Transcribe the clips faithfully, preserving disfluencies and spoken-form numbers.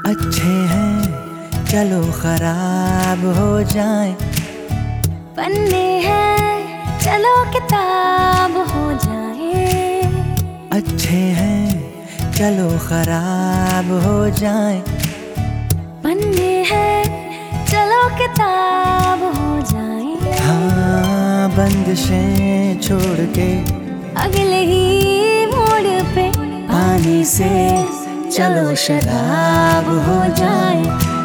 अच्छे हैं चलो खराब हो जाए, पन्ने हैं चलो किताब हो जाए। अच्छे हैं चलो खराब हो जाए, पन्ने हैं चलो किताब हो जाए। हाँ बंदिशें छोड़ के अगले ही मोड़ पे पानी से चलो शराब हो जाए।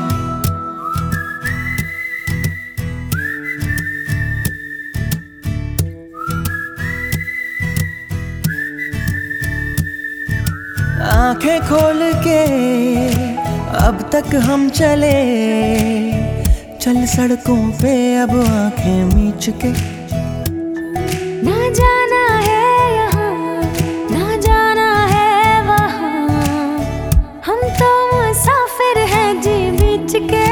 आंखें खोल के अब तक हम चले, चल सड़कों पे अब आंखें मीच के। ना जाना है यहाँ ना जाना है वहाँ, हम तो मुसाफिर हैं जी बीच के।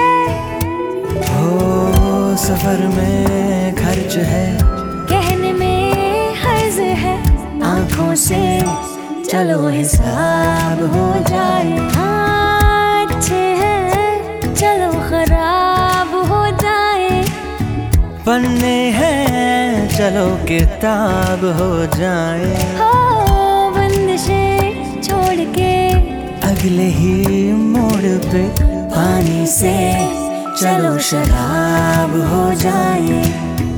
हो सफर में खर्च है, कहने में हर्ज है, आंखों से चलो हिसाब हो जाए। हाँ अच्छे हैं चलो खराब हो जाए। पन्ने हैं चलो किताब हो जाए। हो बंदिशें छोड़ के अगले ही मोड़ पे पानी से चलो शराब हो जाए।